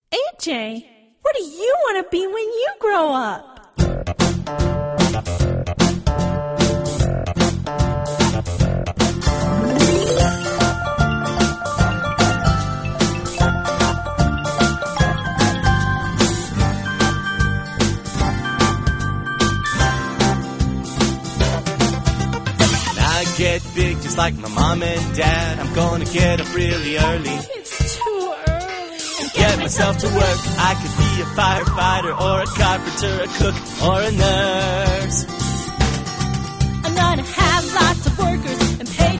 AJ, what do you want to be when you grow up? Get big just like my mom and dad. I'm gonna get up really early. It's too early. Get myself to work. I could be a firefighter or a carpenter, a cook or a nurse. I'm gonna have lots of workers